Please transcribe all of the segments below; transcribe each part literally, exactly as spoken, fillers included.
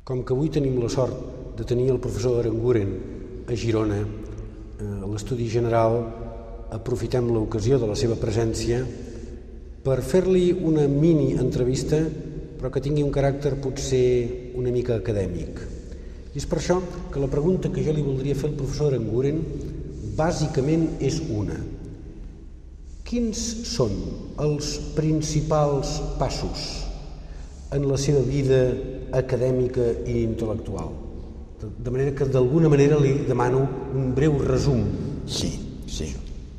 Com que avui tenim la sort de tenir el professor Aranguren a Girona, a l'Estudi General, aprofitem l'ocasió de la seva presència per fer-li una mini entrevista, però que tingui un caràcter potser una mica acadèmic. I és per això que la pregunta que jo li voldria fer al professor Aranguren bàsicament és una. Quins són els principals passos en la seva vida acadèmica i intel·lectual? De manera que d'alguna manera li demano un breu resum. Sí, sí.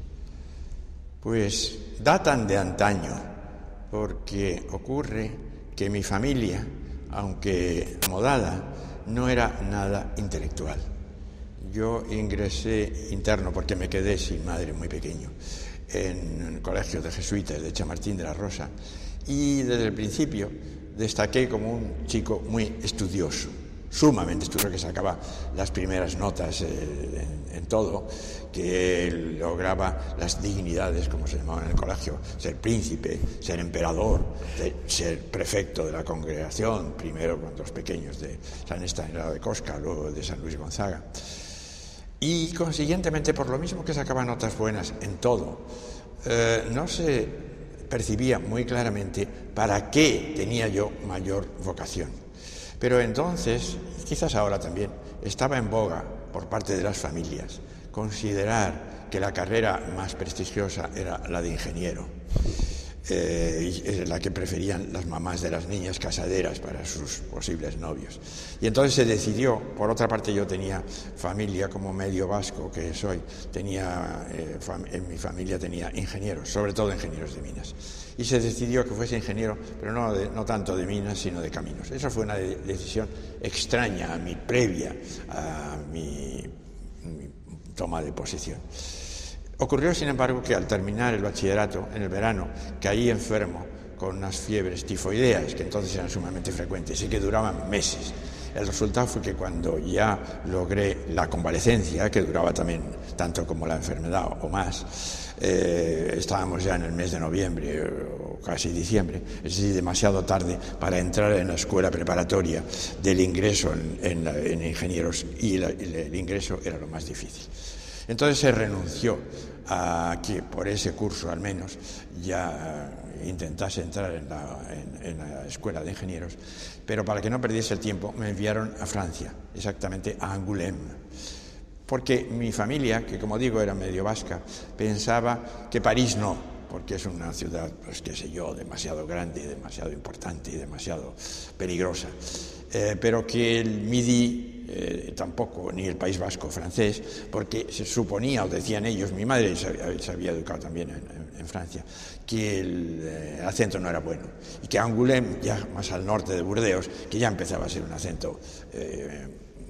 Pues datan de antaño, porque ocurre que mi familia, aunque acomodada, no era nada intelectual. Yo ingresé interno porque me quedé sin madre muy pequeño en el colegio de jesuitas de Chamartín de la Rosa, y desde el principio destaqué como un chico muy estudioso, sumamente estudioso, que sacaba las primeras notas eh, en, en todo, que lograba las dignidades, como se llamaba en el colegio, ser príncipe, ser emperador, ser prefecto de la congregación, primero con los pequeños de San Estanislao de Cosca, luego de San Luis Gonzaga. Y consiguientemente, por lo mismo que sacaba notas buenas en todo, eh, no se percibía muy claramente para qué tenía yo mayor vocación. Pero entonces, quizás ahora también, estaba en boga por parte de las familias considerar que la carrera más prestigiosa era la de ingeniero, eh, y la que preferían las mamás de las niñas casaderas para sus posibles novios. Y entonces se decidió. Por otra parte, yo tenía familia, como medio vasco que soy, tenía eh, fam- en mi familia tenía ingenieros, sobre todo ingenieros de minas, y se decidió que fuese ingeniero, pero no, de, no tanto de minas, sino de caminos. Esa fue una de- decisión extraña a mí, previa a mi, mi toma de posición. Ocurrió, sin embargo, que al terminar el bachillerato, en el verano, caí enfermo con unas fiebres tifoideas, que entonces eran sumamente frecuentes y que duraban meses. El resultado fue que cuando ya logré la convalecencia, que duraba también tanto como la enfermedad o más, eh, estábamos ya en el mes de noviembre o casi diciembre, es decir, demasiado tarde para entrar en la escuela preparatoria del ingreso en, en, la, en ingenieros, y la, el, el ingreso era lo más difícil. Entonces se renunció a que por ese curso al menos ya intentase entrar en la, en, en la escuela de ingenieros, pero para que no perdiese el tiempo me enviaron a Francia, exactamente a Angoulême, porque mi familia, que como digo era medio vasca, pensaba que París no, porque es una ciudad, pues qué sé yo, demasiado grande, demasiado importante y demasiado peligrosa, eh, pero que el Midi Eh, tampoco, ni el País Vasco francés, porque se suponía, o decían ellos, mi madre se había, se había educado también en, en, en Francia, que el eh, acento no era bueno, y que Angoulême, ya más al norte de Burdeos, que ya empezaba a ser un acento eh,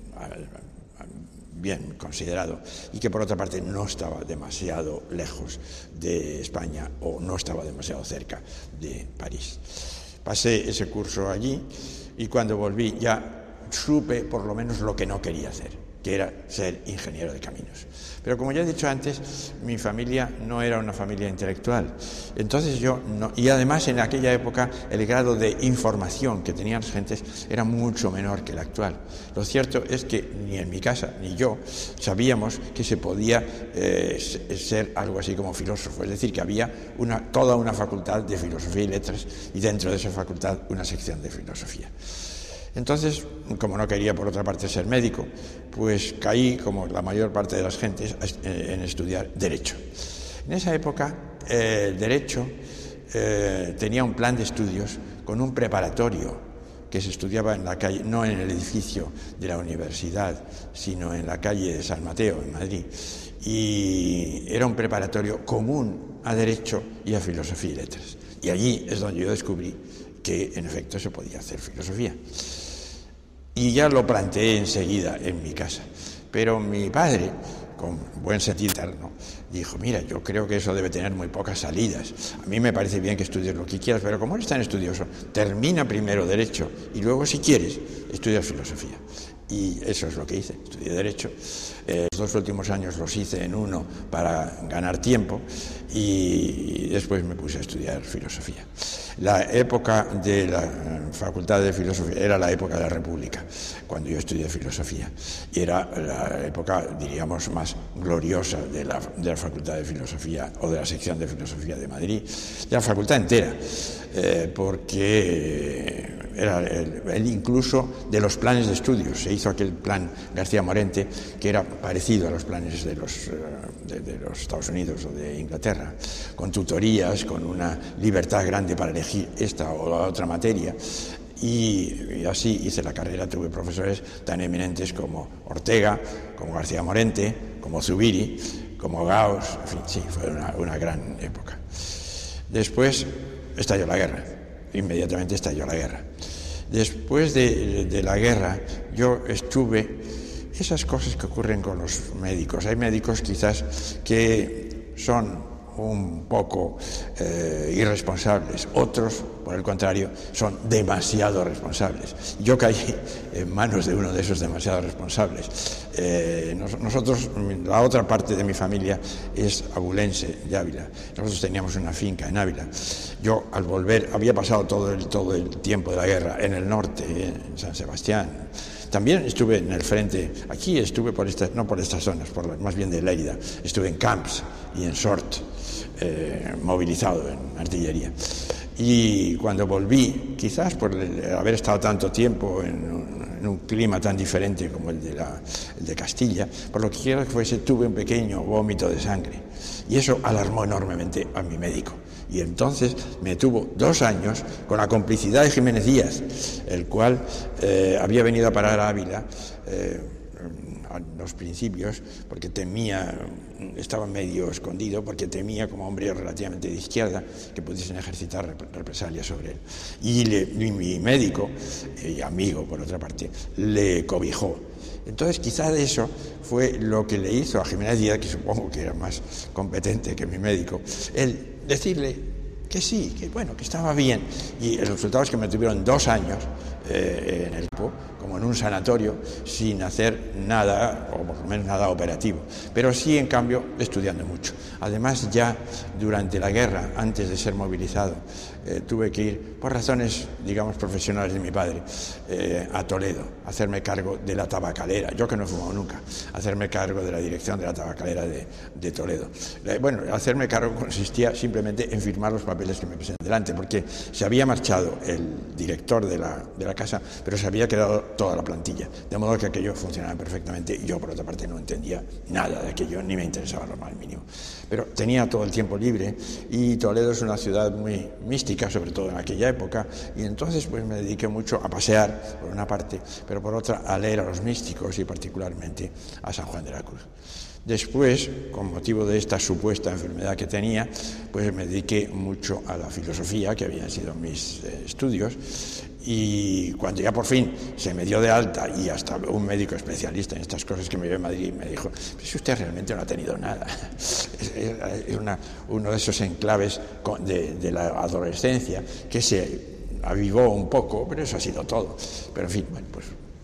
bien considerado, y que por otra parte no estaba demasiado lejos de España o no estaba demasiado cerca de París. Pasé ese curso allí, y cuando volví ya supe por lo menos lo que no quería hacer, que era ser ingeniero de caminos. Pero como ya he dicho antes, mi familia no era una familia intelectual. Entonces yo no, y además en aquella época el grado de información que tenían las gentes era mucho menor que el actual. Lo cierto es que ni en mi casa ni yo sabíamos que se podía eh, ser algo así como filósofo, es decir, que había una, toda una facultad de filosofía y letras, y dentro de esa facultad una sección de filosofía. Entonces, como no quería por otra parte ser médico, pues caí, como la mayor parte de las gentes, en estudiar Derecho. En esa época, eh, el Derecho eh, tenía un plan de estudios con un preparatorio que se estudiaba en la calle, no en el edificio de la universidad, sino en la calle de San Mateo, en Madrid. Y era un preparatorio común a Derecho y a Filosofía y Letras. Y allí es donde yo descubrí que en efecto se podía hacer filosofía. Y ya lo planteé enseguida en mi casa. Pero mi padre, con buen sentido interno, dijo: mira, yo creo que eso debe tener muy pocas salidas. A mí me parece bien que estudies lo que quieras, pero como eres tan estudioso, termina primero Derecho y luego, si quieres, estudias filosofía. Y eso es lo que hice, estudié Derecho. Eh, los dos últimos años los hice en uno para ganar tiempo y después me puse a estudiar Filosofía. La época de la Facultad de Filosofía era la época de la República, cuando yo estudié Filosofía. Y era la época, diríamos, más gloriosa de la, de la Facultad de Filosofía o de la sección de Filosofía de Madrid, de la facultad entera, eh, porque era el, el incluso de los planes de estudios. Se hizo aquel plan García Morente, que era parecido a los planes de los, de, de los Estados Unidos o de Inglaterra, con tutorías, con una libertad grande para elegir esta o la otra materia. Y, y así hice la carrera. Tuve profesores tan eminentes como Ortega, como García Morente, como Zubiri, como Gauss. En fin, sí, fue una, una gran época. Después estalló la guerra. Inmediatamente estalló la guerra. Después de, de la guerra, yo estuve, esas cosas que ocurren con los médicos. Hay médicos quizás que son un poco eh, irresponsables, otros, por el contrario, son demasiado responsables. Yo caí en manos de uno de esos demasiado responsables. Eh, nos, nosotros, la otra parte de mi familia es abulense de Ávila. Nosotros teníamos una finca en Ávila. Yo, al volver, había pasado todo el, todo el tiempo de la guerra en el norte, en San Sebastián. También estuve en el frente, aquí estuve por estas, no por estas zonas, por la, más bien de Lérida. Estuve en Camps y en Sort, eh, movilizado en artillería. Y cuando volví, quizás por el, haber estado tanto tiempo en un, en un clima tan diferente como el de, la, el de Castilla, por lo que quiera que fuese, tuve un pequeño vómito de sangre. Y eso alarmó enormemente a mi médico. Y entonces me tuvo dos años con la complicidad de Jiménez Díaz, el cual eh, había venido a parar a Ávila eh, a los principios, porque temía, estaba medio escondido, porque temía, como hombre relativamente de izquierda, que pudiesen ejercitar represalias sobre él. Y, le, y mi médico, y amigo por otra parte, le cobijó. Entonces, quizá de eso fue lo que le hizo a Jiménez Díaz, que supongo que era más competente que mi médico, el decirle que sí, que bueno, que estaba bien. Y el resultado es que me tuvieron dos años eh, en el campo, como en un sanatorio, sin hacer nada, o por lo menos nada operativo, pero sí, en cambio, estudiando mucho. Además, ya durante la guerra, antes de ser movilizado, eh, tuve que ir, por razones, digamos, profesionales de mi padre, eh, a Toledo, a hacerme cargo de la tabacalera, yo que no he fumado nunca, hacerme cargo de la dirección de la tabacalera de, de Toledo. Eh, bueno, hacerme cargo consistía simplemente en firmar los papeles que me presentan delante, porque se había marchado el director de la, de la casa, pero se había quedado toda la plantilla, de modo que aquello funcionaba perfectamente y yo, por otra parte, no entendía nada de aquello, ni me interesaba lo más mínimo. Pero tenía todo el tiempo libre y Toledo es una ciudad muy mística, sobre todo en aquella época, y entonces pues me dediqué mucho a pasear, por una parte, pero por otra a leer a los místicos y particularmente a San Juan de la Cruz. Después, con motivo de esta supuesta enfermedad que tenía, pues me dediqué mucho a la filosofía, que habían sido mis eh, estudios, y cuando ya por fin se me dio de alta y hasta un médico especialista en estas cosas que me vio en Madrid me dijo, pues usted realmente no ha tenido nada, es una, uno de esos enclaves de, de la adolescencia que se avivó un poco, pero eso ha sido todo. Pero en fin, bueno, pues...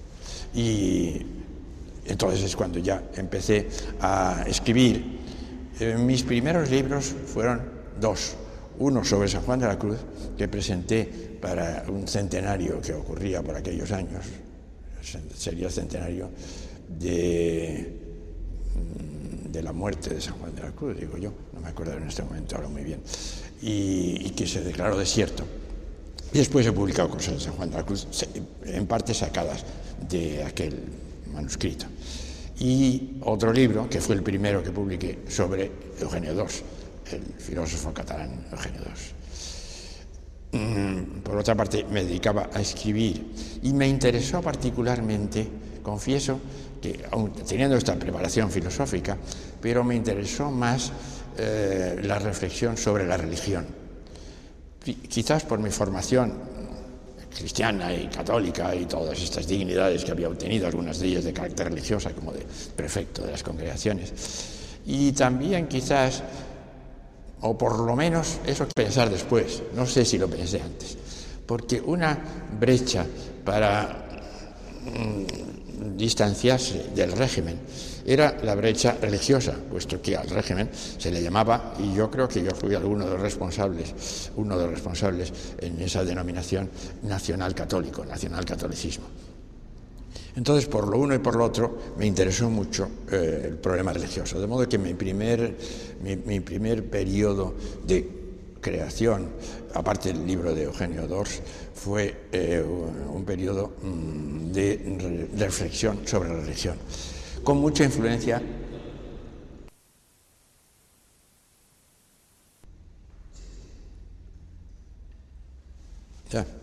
Y entonces es cuando ya empecé a escribir. Eh, mis primeros libros fueron dos. Uno sobre San Juan de la Cruz, que presenté para un centenario que ocurría por aquellos años, sería el centenario de, de la muerte de San Juan de la Cruz, digo yo, no me acuerdo en este momento ahora muy bien, y, y que se declaró desierto. Y después he publicado cosas de San Juan de la Cruz, en parte sacadas de aquel manuscrito. Y otro libro, que fue el primero que publiqué, sobre Eugenio dos, el filósofo catalán Eugenio dos. Por otra parte, me dedicaba a escribir y me interesó particularmente, confieso, que aun teniendo esta preparación filosófica, pero me interesó más eh, la reflexión sobre la religión. Quizás por mi formación cristiana y católica y todas estas dignidades que había obtenido, algunas de ellas de carácter religiosa, como de prefecto de las congregaciones. Y también quizás, o por lo menos eso que pensar después, no sé si lo pensé antes, porque una brecha para distanciarse del régimen era la brecha religiosa, puesto que al régimen se le llamaba, y yo creo que yo fui alguno de los responsables, uno de los responsables en esa denominación, nacional católico, nacional catolicismo. Entonces, por lo uno y por lo otro, me interesó mucho eh, el problema religioso, de modo que mi primer, mi, mi primer periodo de creación, aparte del libro de Eugenio d'Ors, fue eh, un, un periodo mm, de re reflexión sobre la religión, con mucha influencia. Ya.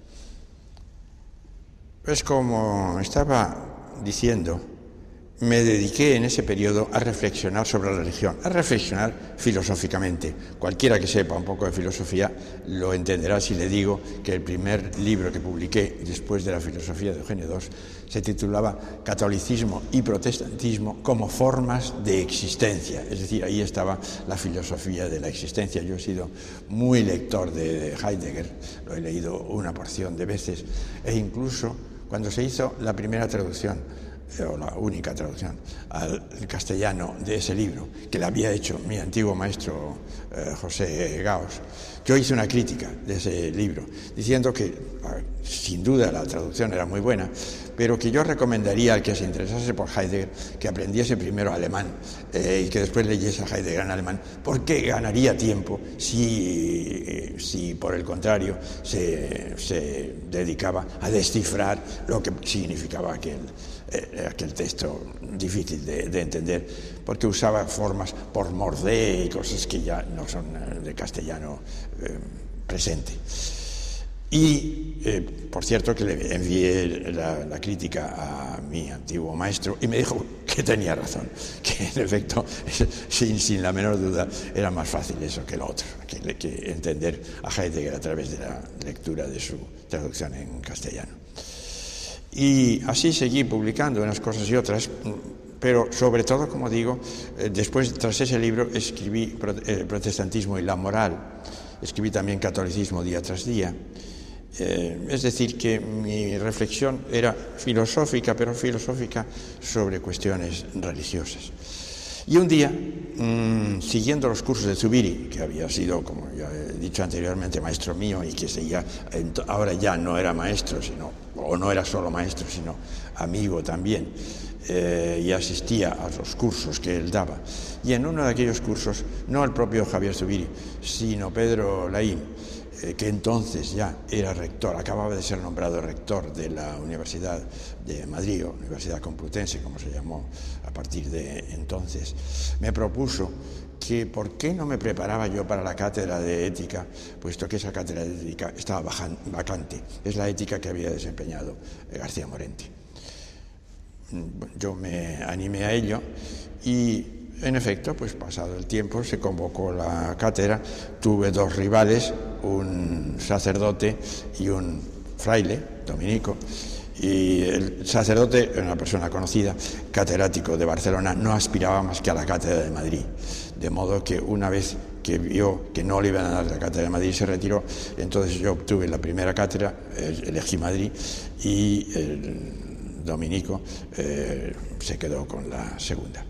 Pues como estaba diciendo, me dediqué en ese periodo a reflexionar sobre la religión, a reflexionar filosóficamente. Cualquiera que sepa un poco de filosofía lo entenderá si le digo que el primer libro que publiqué después de la filosofía de Eugenio d'Ors se titulaba Catolicismo y Protestantismo como formas de existencia. Es decir, ahí estaba la filosofía de la existencia. Yo he sido muy lector de Heidegger, lo he leído una porción de veces, e incluso cuando se hizo la primera traducción, o la única traducción al castellano de ese libro, que le había hecho mi antiguo maestro eh, José Gaos, yo hice una crítica de ese libro, diciendo que sin duda la traducción era muy buena, pero que yo recomendaría al que se interesase por Heidegger que aprendiese primero alemán eh, y que después leyese a Heidegger en alemán, porque ganaría tiempo si, si por el contrario se, se dedicaba a descifrar lo que significaba aquel, eh, aquel texto difícil de, de entender, porque usaba formas por mordé y cosas que ya no son de castellano eh, presente. Y, eh, por cierto, que le envié la, la crítica a mi antiguo maestro y me dijo que tenía razón, que en efecto, sin, sin la menor duda, era más fácil eso que lo otro, que, que entender a Heidegger a través de la lectura de su traducción en castellano. Y así seguí publicando unas cosas y otras, pero sobre todo, como digo, eh, después, tras ese libro, escribí eh, Protestantismo y la moral, escribí también Catolicismo día tras día. Eh, es decir, que mi reflexión era filosófica, pero filosófica sobre cuestiones religiosas. Y un día, mmm, siguiendo los cursos de Zubiri, que había sido, como ya he dicho anteriormente, maestro mío y que seguía, ahora ya no era maestro, sino, o no era solo maestro, sino amigo también, eh, y asistía a los cursos que él daba. Y en uno de aquellos cursos, no el propio Javier Zubiri, sino Pedro Laín, que entonces ya era rector, acababa de ser nombrado rector de la Universidad de Madrid, o Universidad Complutense, como se llamó a partir de entonces, me propuso que por qué no me preparaba yo para la cátedra de ética, puesto que esa cátedra de ética estaba vacante. Es la ética que había desempeñado García Morente. Yo me animé a ello y, en efecto, pues pasado el tiempo se convocó la cátedra. Tuve dos rivales, un sacerdote y un fraile dominico, y el sacerdote era una persona conocida, catedrático de Barcelona, no aspiraba más que a la cátedra de Madrid, de modo que una vez que vio que no le iban a dar la cátedra de Madrid se retiró. Entonces yo obtuve la primera cátedra, elegí Madrid, y el dominico eh, se quedó con la segunda.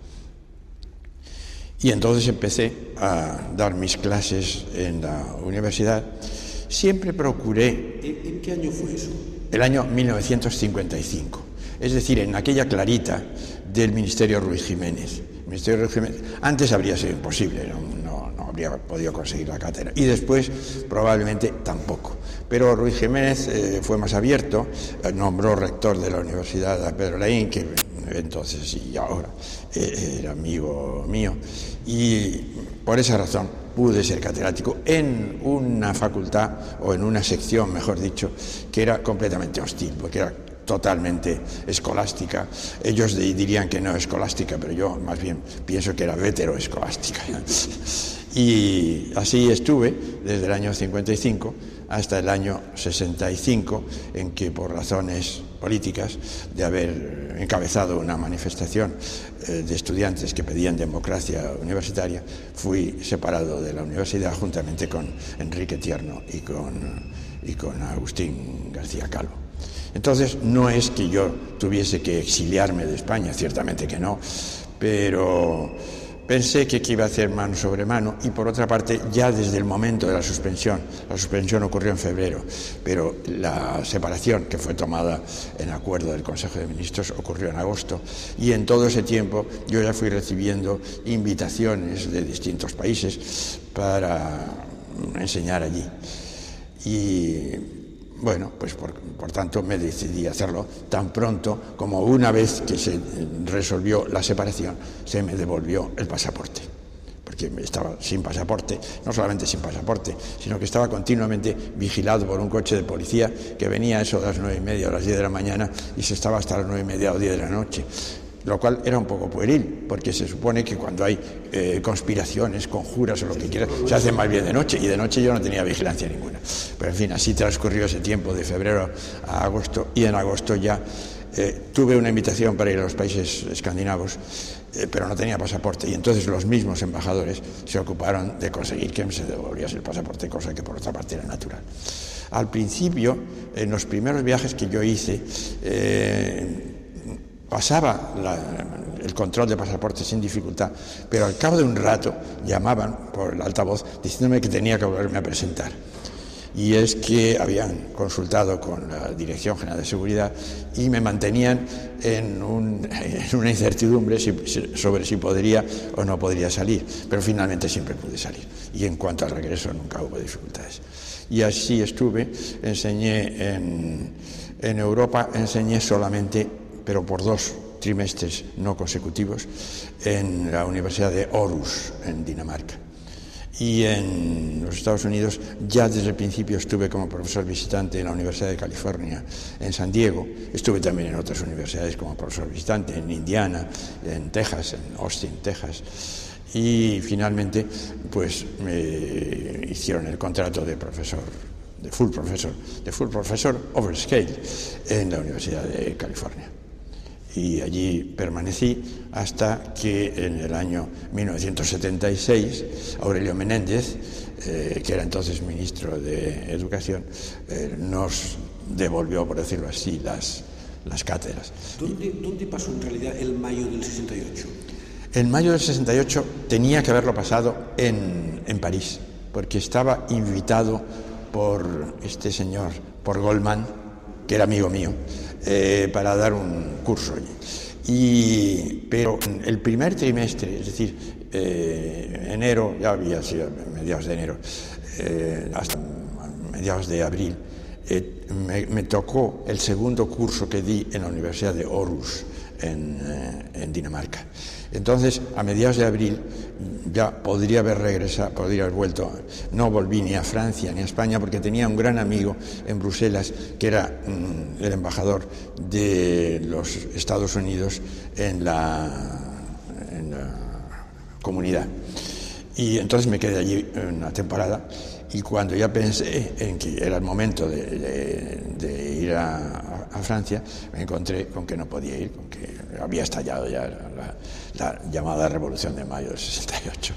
Y entonces empecé a dar mis clases en la universidad. Siempre procuré... ¿En qué año fue eso? El año mil novecientos cincuenta y cinco. Es decir, en aquella clarita del Ministerio Ruiz Jiménez. El Ministerio Ruiz Jiménez. Antes habría sido imposible, no, no, no habría podido conseguir la cátedra. Y después probablemente tampoco. Pero Ruiz Jiménez eh, fue más abierto, eh, nombró rector de la Universidad a Pedro Laín, que entonces y ahora eh, era amigo mío, y por esa razón pude ser catedrático en una facultad, o en una sección, mejor dicho, que era completamente hostil, porque era totalmente escolástica. Ellos dirían que no escolástica, pero yo más bien pienso que era veteroescolástica. Y así estuve desde el año cincuenta y cinco hasta el año sesenta y cinco, en que por razones políticas, de haber encabezado una manifestación eh, de estudiantes que pedían democracia universitaria, fui separado de la universidad juntamente con Enrique Tierno y con, y con Agustín García Calvo. Entonces, no es que yo tuviese que exiliarme de España, ciertamente que no, pero pensé que iba a hacer mano sobre mano, y por otra parte, ya desde el momento de la suspensión, la suspensión ocurrió en febrero, pero la separación, que fue tomada en acuerdo del Consejo de Ministros, ocurrió en agosto, y en todo ese tiempo yo ya fui recibiendo invitaciones de distintos países para enseñar allí. Y bueno, pues por, por tanto me decidí a hacerlo tan pronto como una vez que se resolvió la separación se me devolvió el pasaporte, porque estaba sin pasaporte, no solamente sin pasaporte, sino que estaba continuamente vigilado por un coche de policía que venía a eso de las nueve y media o las diez de la mañana y se estaba hasta las nueve y media o diez de la noche, lo cual era un poco pueril, porque se supone que cuando hay eh, conspiraciones, conjuras o lo que quieras, se hace más bien de noche, y de noche yo no tenía vigilancia ninguna. Pero en fin, así transcurrió ese tiempo de febrero a agosto, y en agosto ya eh, tuve una invitación para ir a los países escandinavos, eh, pero no tenía pasaporte, y entonces los mismos embajadores se ocuparon de conseguir que me se devolviese el pasaporte, cosa que por otra parte era natural. Al principio, en los primeros viajes que yo hice, eh, pasaba la, el control de pasaporte sin dificultad, pero al cabo de un rato llamaban por el altavoz diciéndome que tenía que volverme a presentar. Y es que habían consultado con la Dirección General de Seguridad y me mantenían en, un, en una incertidumbre si, sobre si podría o no podría salir, pero finalmente siempre pude salir. Y en cuanto al regreso nunca hubo dificultades. Y así estuve, enseñé en, en Europa, enseñé solamente, pero por dos trimestres no consecutivos, en la Universidad de Aarhus, en Dinamarca. Y en los Estados Unidos ya desde el principio estuve como profesor visitante en la Universidad de California, en San Diego. Estuve también en otras universidades como profesor visitante, en Indiana, en Texas, en Austin, Texas. Y finalmente, pues me hicieron el contrato de profesor, de full profesor, de full profesor overscale en la Universidad de California. Y allí permanecí hasta que en el año mil novecientos setenta y seis Aurelio Menéndez, eh, que era entonces ministro de Educación, eh, nos devolvió, por decirlo así, las, las cátedras. ¿Dónde, ¿Dónde pasó en realidad el mayo del sesenta y ocho? En mayo del sesenta y ocho tenía que haberlo pasado en, en París, porque estaba invitado por este señor, por Goldman, que era amigo mío, eh, para dar un curso allí. Y, pero el primer trimestre, es decir, eh, enero, ya había sido mediados de enero, eh, hasta mediados de abril, eh, me, me tocó el segundo curso que di en la Universidad de Aarhus, en, eh, en Dinamarca. Entonces, a mediados de abril ya podría haber regresado, podría haber vuelto. No volví ni a Francia ni a España porque tenía un gran amigo en Bruselas que era mm, el embajador de los Estados Unidos en la, en la comunidad. Y entonces me quedé allí una temporada, y cuando ya pensé en que era el momento de, de, de ir a, a Francia, me encontré con que no podía ir, con que había estallado ya la, la llamada Revolución de Mayo del sesenta y ocho.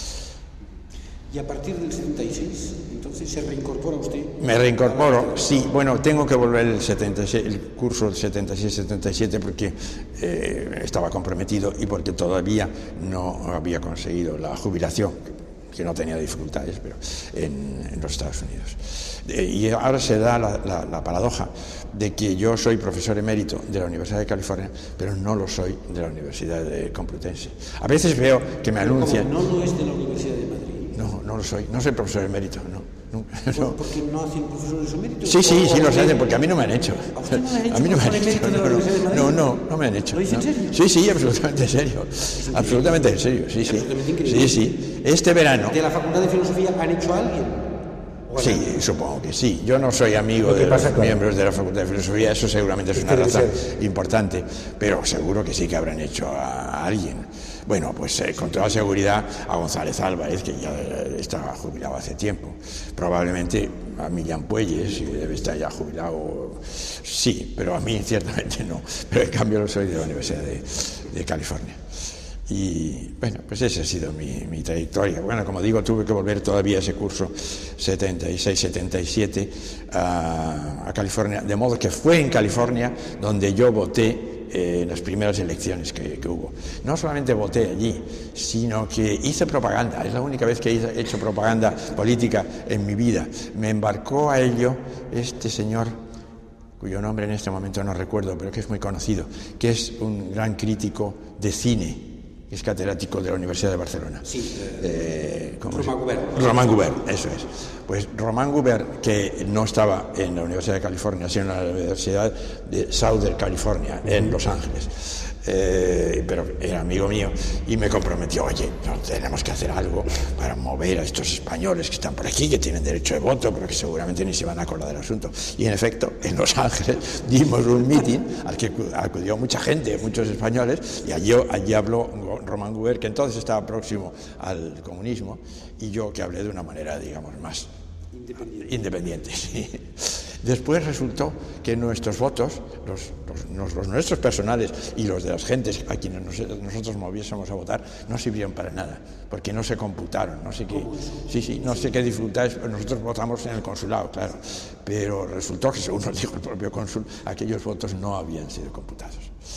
¿Y a partir del setenta y seis, entonces, se reincorpora usted? Me reincorporo, sí. Bueno, tengo que volver el, setenta y seis, el curso del setenta y seis setenta y siete porque eh, estaba comprometido y porque todavía no había conseguido la jubilación, que no tenía dificultades, pero en, en los Estados Unidos. Eh, y ahora se da la, la, la paradoja de que yo soy profesor emérito de la Universidad de California, pero no lo soy de la Universidad de Complutense. A veces veo que me anuncian... ¿No lo es de la Universidad de Madrid? No, no lo soy. No soy profesor emérito, no. no, no. ¿Por qué no hacen profesores eméritos? Sí, sí, sí los hacen, porque a mí no me han hecho. ¿A usted no le han hecho? A mí no me han ¿Profesor hecho. emérito de la Universidad de Madrid? No, no, no me han hecho. ¿Lo dice en serio? Sí, sí, absolutamente en serio. Absolutamente en serio, sí, sí. Sí, sí. Este verano... ¿De la Facultad de Filosofía han hecho a alguien? Sí, supongo que sí. Yo no soy amigo de los miembros de la Facultad de Filosofía, eso seguramente es una razón importante, pero seguro que sí que habrán hecho a alguien. Bueno, pues eh, con toda seguridad a González Álvarez, que ya estaba jubilado hace tiempo. Probablemente a Millán Puelles, que debe estar ya jubilado, sí, pero a mí ciertamente no. Pero en cambio lo soy de la Universidad de, de California. Y bueno, pues esa ha sido mi, mi trayectoria. Bueno, como digo, tuve que volver todavía a ese curso setenta y seis setenta y siete a, a California, de modo que fue en California donde yo voté eh, en las primeras elecciones que, que hubo. No solamente voté allí, sino que hice propaganda. Es la única vez que he hecho propaganda política en mi vida. Me embarcó a ello este señor, cuyo nombre en este momento no recuerdo, pero que es muy conocido, que es un gran crítico de cine, es catedrático de la Universidad de Barcelona. Sí, eh, Román Gubern. Román Gubern, eso es. Pues Román Gubern, que no estaba en la Universidad de California, sino en la Universidad de Southern California, en Los Ángeles, eh, pero era amigo mío, y me comprometió, oye, no, tenemos que hacer algo para mover a estos españoles que están por aquí, que tienen derecho de voto, pero que seguramente ni se van a acordar del asunto. Y en efecto, en Los Ángeles dimos un meeting al que acudió mucha gente, muchos españoles, y allí, allí habló Román Gubern, que entonces estaba próximo al comunismo, y yo que hablé de una manera, digamos, más independiente. independiente sí. Después resultó que nuestros votos, los, los, los nuestros personales y los de las gentes a quienes nos, nosotros moviésemos a votar, no sirvieron para nada, porque no se computaron, no sé qué, sí, sí, no sé qué dificultades. Nosotros votamos en el consulado, claro, pero resultó que, según nos dijo el propio cónsul, aquellos votos no habían sido computados.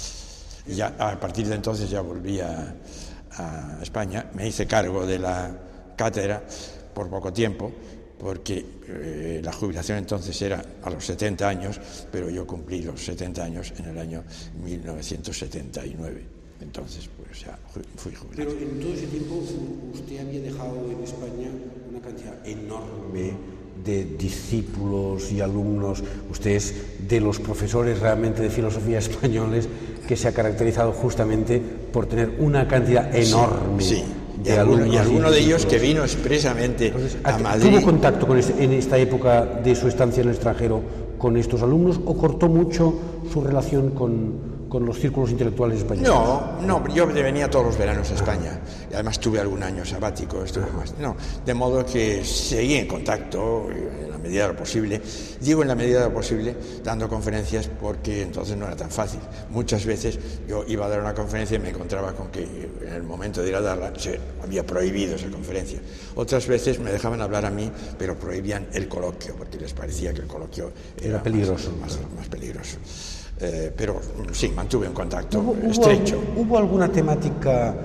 Y ya a partir de entonces ya volví a, a España, me hice cargo de la cátedra por poco tiempo, porque eh, la jubilación entonces era a los setenta años, pero yo cumplí los setenta años en el año mil novecientos setenta y nueve. Entonces, pues ya fui jubilado. Pero en todo ese tiempo usted había dejado en España una cantidad enorme de discípulos y alumnos. Usted es de los profesores realmente de filosofía españoles que se ha caracterizado justamente por tener una cantidad enorme sí, sí. de y alumnos. Y alguno de ellos que vino expresamente Entonces, a Madrid. ¿Tuvo contacto con este, en esta época de su estancia en el extranjero con estos alumnos o cortó mucho su relación con, con los círculos intelectuales españoles? No, no, yo venía todos los veranos a España y además tuve algún año sabático, estuve más, no, de modo que seguí en contacto en la medida de lo posible. Digo en la medida de lo posible dando conferencias porque entonces no era tan fácil. Muchas veces yo iba a dar una conferencia y me encontraba con que en el momento de ir a darla se había prohibido esa conferencia. Otras veces me dejaban hablar a mí, pero prohibían el coloquio porque les parecía que el coloquio era, era peligroso. Más, más, más peligroso. Eh, pero sí, mantuve un contacto ¿Hubo, estrecho. ¿hubo, ¿Hubo alguna temática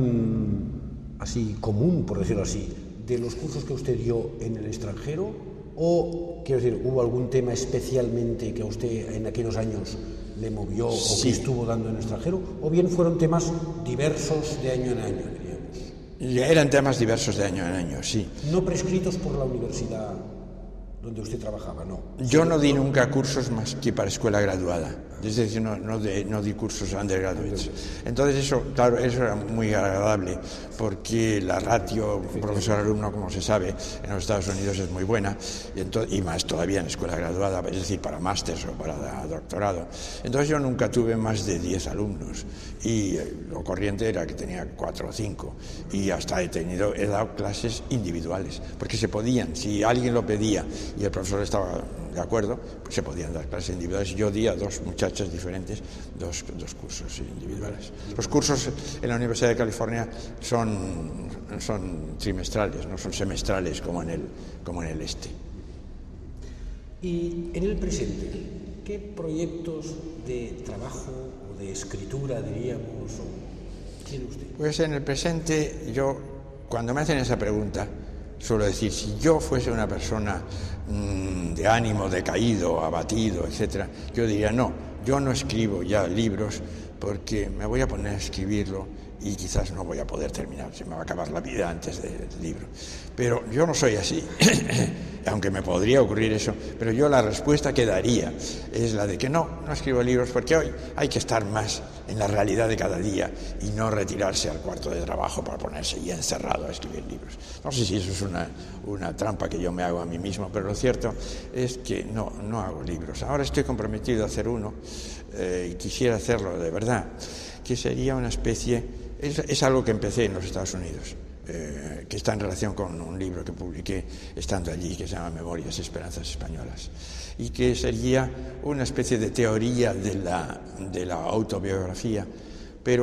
mmm, así común, por decirlo así, de los cursos que usted dio en el extranjero? O, quiero decir, ¿hubo algún tema especialmente que a usted en aquellos años le movió o sí. que estuvo dando en el extranjero? ¿O bien fueron temas diversos de año en año, diríamos? Eran temas diversos de año en año, sí. ¿No prescritos por la universidad donde usted trabajaba, no? Yo no di nunca cursos más que para escuela graduada, es decir, no, no, de, no di cursos undergraduates. Entonces eso, claro, eso era muy agradable, porque la ratio profesor-alumno, como se sabe, en los Estados Unidos es muy buena, y, entonces, y más todavía en escuela graduada, es decir, para másters o para doctorado. Entonces yo nunca tuve más de diez alumnos, y lo corriente era que tenía cuatro o cinco, y hasta he tenido, he dado clases individuales, porque se podían, si alguien lo pedía, y el profesor estaba de acuerdo, pues se podían dar clases individuales. Yo di a dos muchachas diferentes dos, dos cursos individuales. Los cursos en la Universidad de California son, son trimestrales, no son semestrales como en el, como en el este. Y en el presente, ¿qué proyectos de trabajo o de escritura, diríamos, tiene usted? Pues en el presente, yo, cuando me hacen esa pregunta, suelo decir, si yo fuese una persona mmm, de ánimo decaído, abatido, etcétera, yo diría, no, yo no escribo ya libros porque me voy a poner a escribirlo y quizás no voy a poder terminar, se me va a acabar la vida antes del libro. Pero yo no soy así, aunque me podría ocurrir eso, pero yo la respuesta que daría es la de que no, no escribo libros porque hoy hay que estar más en la realidad de cada día y no retirarse al cuarto de trabajo para ponerse ya encerrado a escribir libros. No sé si eso es una, una trampa que yo me hago a mí mismo, pero lo cierto es que no, no hago libros. Ahora estoy comprometido a hacer uno eh, y quisiera hacerlo de verdad, que sería una especie, es, es algo que empecé en los Estados Unidos. Eh, que está en relación con un libro que publiqué estando allí, que se llama Memorias y Esperanzas Españolas, y que sería una especie de teoría de la, de la autobiografía, pero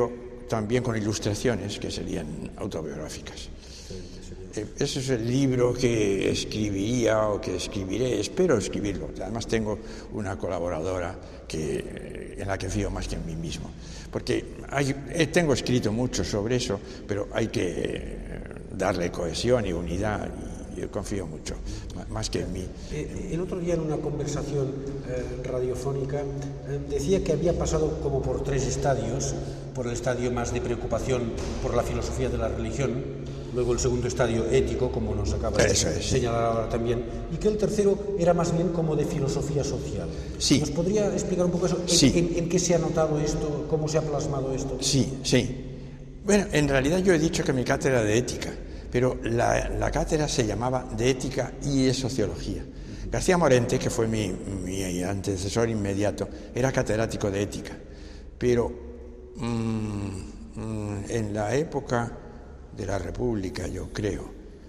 también con ilustraciones que serían autobiográficas. Eh, ese es el libro que escribiría o que escribiré, espero escribirlo. Además tengo una colaboradora que, en la que fío más que en mí mismo, porque hay, eh, tengo escrito mucho sobre eso, pero hay que eh, darle cohesión y unidad, y yo confío mucho, más que en mí. Eh, el otro día en una conversación eh, radiofónica eh, decía que había pasado como por tres estadios: por el estadio más de preocupación por la filosofía de la religión, luego el segundo estadio ético, como nos acaba de Eso es, señalar sí. ahora también, y que el tercero era más bien como de filosofía social. Sí. ¿Nos podría explicar un poco eso? ¿En, Sí. en, en qué se ha notado esto? ¿Cómo se ha plasmado esto? Sí, sí. Bueno, en realidad yo he dicho que mi cátedra de ética, pero la, la cátedra se llamaba de ética y de sociología. García Morente, que fue mi, mi antecesor inmediato, era catedrático de ética, pero mmm, mmm, en la época de la República, yo creo,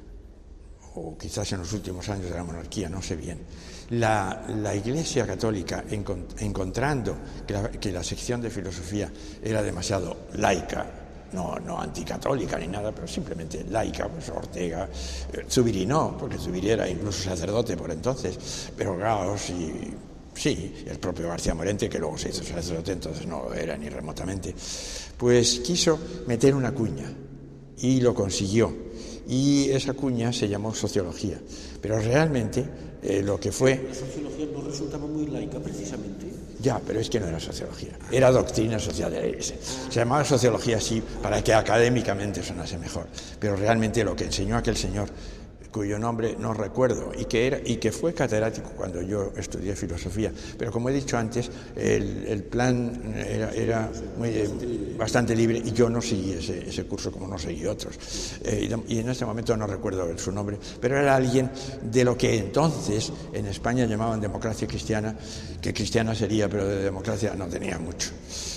o quizás en los últimos años de la monarquía, no sé bien, la, la Iglesia Católica, encont encontrando que la, que la sección de filosofía era demasiado laica, no, no anticatólica ni nada, pero simplemente laica, pues Ortega, eh, Zubiri no, porque Zubiri era incluso sacerdote por entonces, pero Gauss y... sí, el propio García Morente, que luego se hizo sacerdote, entonces no era ni remotamente, pues quiso meter una cuña, y lo consiguió, y esa cuña se llamó sociología, pero realmente eh, lo que fue... La sociología no resultaba muy laica, precisamente. Ya, pero es que no era sociología, era doctrina social de la Iglesia. Se llamaba sociología así para que académicamente sonase mejor, pero realmente lo que enseñó aquel señor, cuyo nombre no recuerdo, y que, era, y que fue catedrático cuando yo estudié filosofía, pero como he dicho antes, el, el plan era, era muy, eh, bastante libre, y yo no seguí ese, ese curso como no seguí otros, eh, y, y en este momento no recuerdo su nombre, pero era alguien de lo que entonces en España llamaban democracia cristiana, que cristiana sería, pero de democracia no tenía mucho.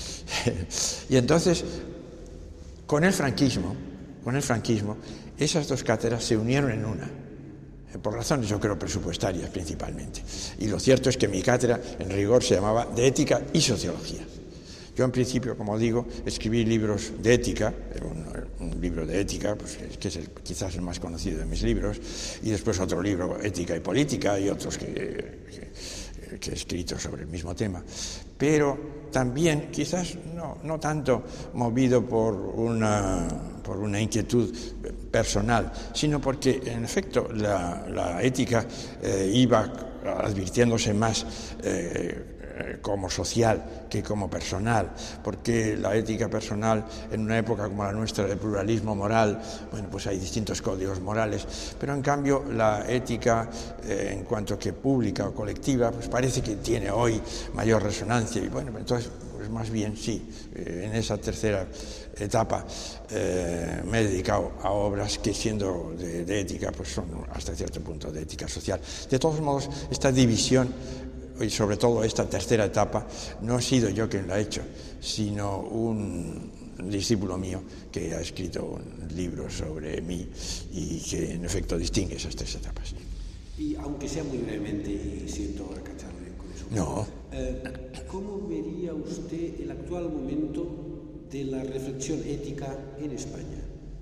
Y entonces, con el franquismo, con el franquismo, esas dos cátedras se unieron en una, por razones yo creo presupuestarias principalmente. Y lo cierto es que mi cátedra en rigor se llamaba de ética y sociología. Yo en principio, como digo, escribí libros de ética, un, un libro de ética, pues, que es el, quizás el más conocido de mis libros, y después otro libro, ética y política, y otros que, que, que he escrito sobre el mismo tema. Pero también, quizás no, no tanto movido por una, por una inquietud personal, sino porque, en efecto, la, la ética eh, iba advirtiéndose más eh, como social que como personal, porque la ética personal en una época como la nuestra de pluralismo moral, bueno, pues hay distintos códigos morales, pero en cambio la ética eh, en cuanto que pública o colectiva, pues parece que tiene hoy mayor resonancia, y bueno, entonces pues más bien sí, eh, en esa tercera etapa eh, me he dedicado a obras que, siendo de, de ética, pues son hasta cierto punto de ética social. De todos modos, esta división, y sobre todo esta tercera etapa, no he sido yo quien la ha hecho, sino un discípulo mío que ha escrito un libro sobre mí y que en efecto distingue esas tres etapas. Y aunque sea muy brevemente, y siento ahora cacharle con eso, no. eh, ¿cómo vería usted el actual momento de la reflexión ética en España?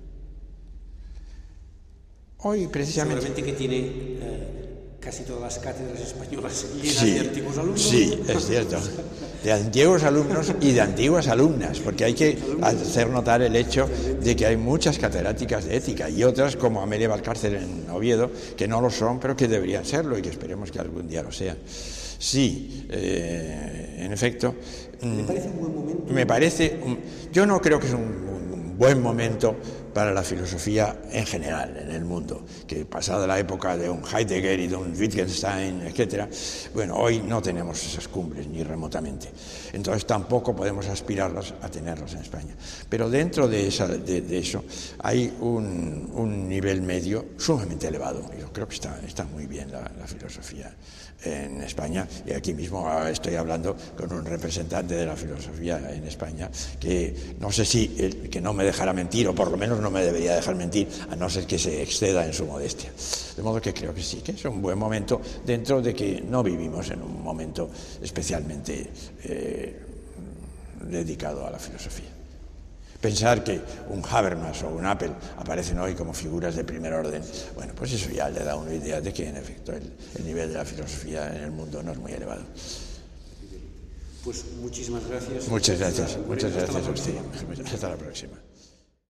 Hoy precisamente... Seguramente que tiene... Eh, casi todas las cátedras españolas llenas sí, de antiguos alumnos. Sí, es cierto. De antiguos alumnos y de antiguas alumnas, porque hay que hacer notar el hecho de que hay muchas catedráticas de ética y otras, como Amelia Valcárcel en Oviedo, que no lo son, pero que deberían serlo y que esperemos que algún día lo sean. Sí, eh, en efecto. ¿Me parece un buen momento? Me parece. Un, yo no creo que es un, un buen momento para la filosofía en general en el mundo, que pasada la época de un Heidegger y de un Wittgenstein, etcétera, bueno, hoy no tenemos esas cumbres ni remotamente, entonces tampoco podemos aspirarlas a tenerlas en España, pero dentro de, esa, de, de eso hay un, un nivel medio sumamente elevado. Yo creo que está, está muy bien la, la filosofía en España, y aquí mismo estoy hablando con un representante de la filosofía en España que no sé si, el, que no me dejará mentir, o por lo menos no me debería dejar mentir, a no ser que se exceda en su modestia. De modo que creo que sí, que es un buen momento, dentro de que no vivimos en un momento especialmente eh, dedicado a la filosofía. Pensar que un Habermas o un Apple aparecen hoy como figuras de primer orden, bueno, pues eso ya le da una idea de que en efecto el, el nivel de la filosofía en el mundo no es muy elevado. Pues muchísimas gracias. Muchas gracias, muchas gracias a usted. Hasta la próxima.